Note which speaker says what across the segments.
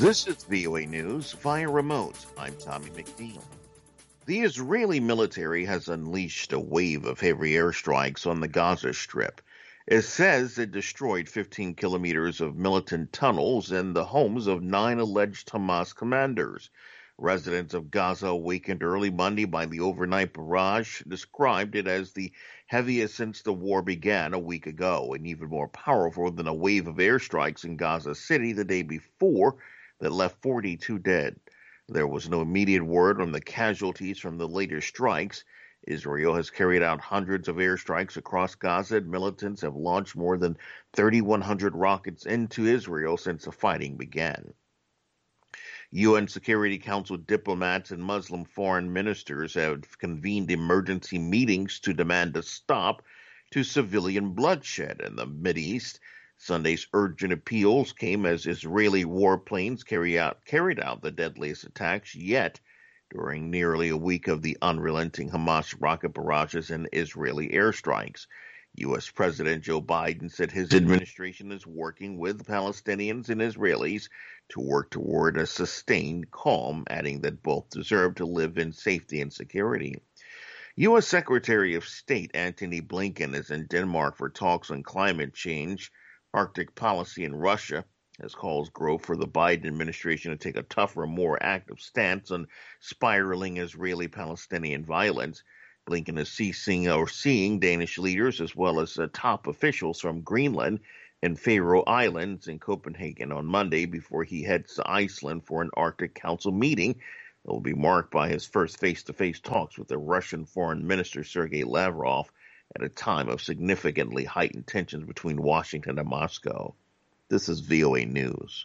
Speaker 1: This is VOA News via remote. I'm Tommy McNeil. The Israeli military has unleashed a wave of heavy airstrikes on the Gaza Strip. It says it destroyed 15 kilometers of militant tunnels and the homes of 9 alleged Hamas commanders. Residents of Gaza, awakened early Monday by the overnight barrage, described it as the heaviest since the war began a week ago, and even more powerful than a wave of airstrikes in Gaza City the day before that left 42 dead. There was no immediate word on the casualties from the later strikes. Israel has carried out hundreds of airstrikes across Gaza, and militants have launched more than 3,100 rockets into Israel since the fighting began. UN Security Council diplomats and Muslim foreign ministers have convened emergency meetings to demand a stop to civilian bloodshed in the Mideast. Sunday's urgent appeals came as Israeli warplanes carried out the deadliest attacks yet during nearly a week of the unrelenting Hamas rocket barrages and Israeli airstrikes. U.S. President Joe Biden said his administration is working with Palestinians and Israelis to work toward a sustained calm, adding that both deserve to live in safety and security. U.S. Secretary of State Antony Blinken is in Denmark for talks on climate change, Arctic policy, and Russia, as calls grow for the Biden administration to take a tougher, more active stance on spiraling Israeli-Palestinian violence. Blinken is seeing Danish leaders as well as top officials from Greenland and Faroe Islands in Copenhagen on Monday before he heads to Iceland for an Arctic Council meeting that will be marked by his first face-to-face talks with the Russian Foreign Minister Sergei Lavrov at a time of significantly heightened tensions between Washington and Moscow. This is VOA News.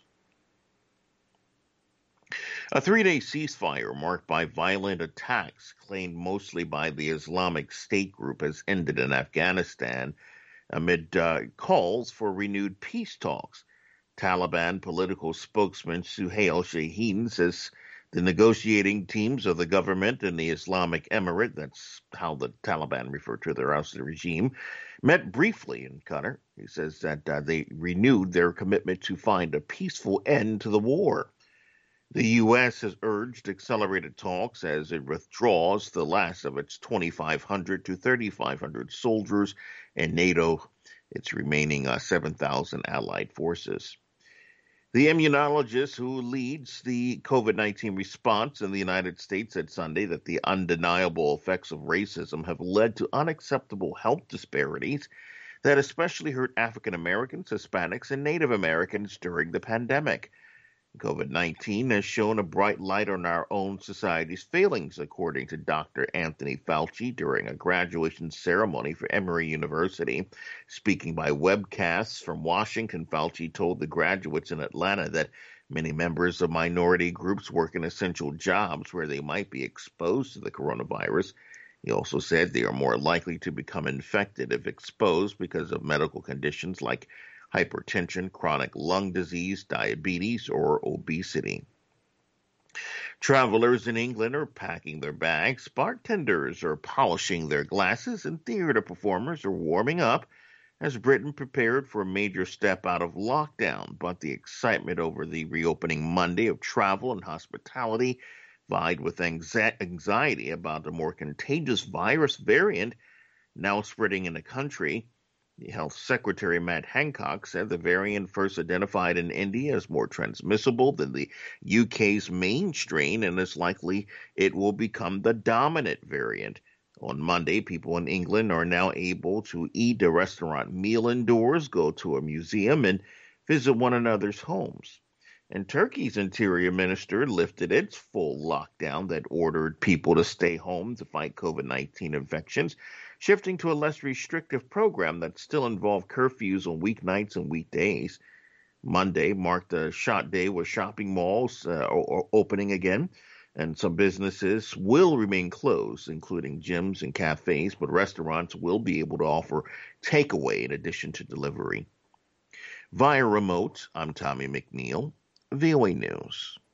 Speaker 1: A three-day ceasefire marked by violent attacks claimed mostly by the Islamic State group has ended in Afghanistan amid calls for renewed peace talks. Taliban political spokesman Suhail Shaheen says the negotiating teams of the government and the Islamic Emirate, that's how the Taliban refer to their ousted regime, met briefly in Qatar. He says that they renewed their commitment to find a peaceful end to the war. The U.S. has urged accelerated talks as it withdraws the last of its 2,500 to 3,500 soldiers and NATO, its remaining 7,000 allied forces. The immunologist who leads the COVID-19 response in the United States said Sunday that the undeniable effects of racism have led to unacceptable health disparities that especially hurt African Americans, Hispanics, and Native Americans during the pandemic. COVID-19 has shown a bright light on our own society's failings, according to Dr. Anthony Fauci during a graduation ceremony for Emory University. Speaking by webcasts from Washington, Fauci told the graduates in Atlanta that many members of minority groups work in essential jobs where they might be exposed to the coronavirus. He also said they are more likely to become infected if exposed because of medical conditions like hypertension, chronic lung disease, diabetes, or obesity. Travelers in England are packing their bags, bartenders are polishing their glasses, and theater performers are warming up as Britain prepared for a major step out of lockdown. But the excitement over the reopening Monday of travel and hospitality vied with anxiety about the more contagious virus variant now spreading in the country. The Health Secretary Matt Hancock said the variant first identified in India is more transmissible than the UK's main strain and is likely it will become the dominant variant. On Monday, people in England are now able to eat a restaurant meal indoors, go to a museum, and visit one another's homes. And Turkey's interior minister lifted its full lockdown that ordered people to stay home to fight COVID-19 infections, shifting to a less restrictive program that still involved curfews on weeknights and weekdays. Monday marked a shot day with shopping malls opening again, and some businesses will remain closed, including gyms and cafes, but restaurants will be able to offer takeaway in addition to delivery. Via remote, I'm Tommy McNeil, VOA News.